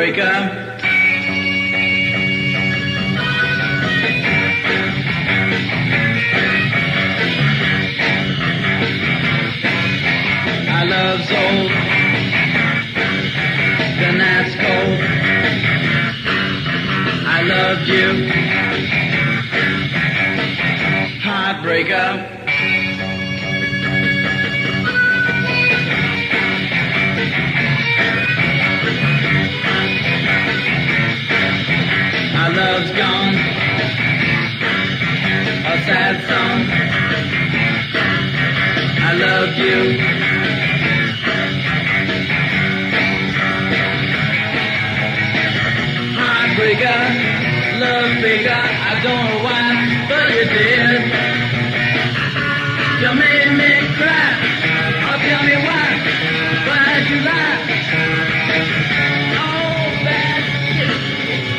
Heartbreaker. Our love's old, the night's cold. I loved you, heartbreaker. Our love's gone, a sad song. I loved you, heartbreaker, love bigger. I don't know why, but you did. You made me cry. Oh, tell me why? Why'd you lie? Oh, bad shit.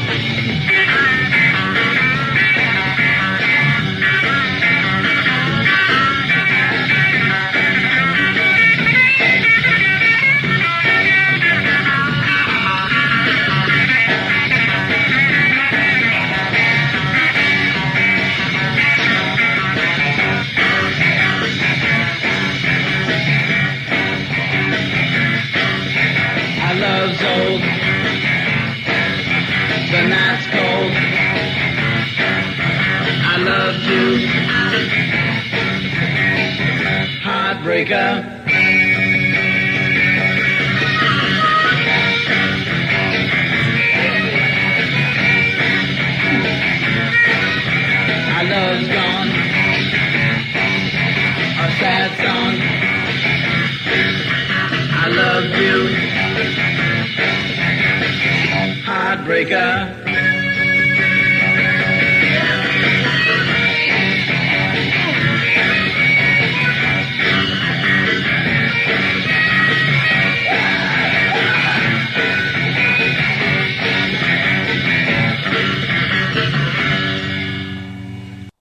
Love's old, the night's cold. I loved you, heartbreaker. Our love's gone, a sad song. I loved you, heartbreaker.